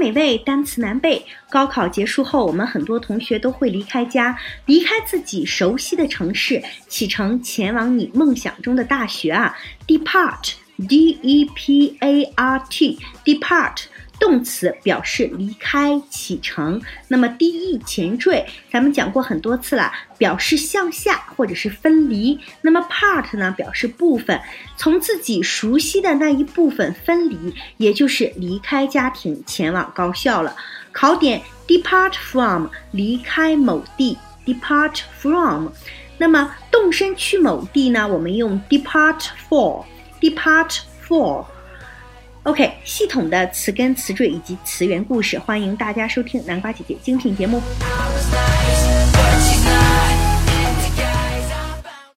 美味，单词难背。高考结束后，我们很多同学都会离开家，离开自己熟悉的城市，启程前往你梦想中的大学啊。Depart, D-E-P-A-R-T, depart。动词表示离开启程，那么 de 前缀咱们讲过很多次了，表示向下或者是分离，那么 part 呢表示部分，从自己熟悉的那一部分分离，也就是离开家庭前往高校了。考点 depart from 离开某地 depart from， 那么动身去某地呢，我们用 depart for OK， 系统的词根词缀以及词源故事，欢迎大家收听南瓜姐姐精品节目。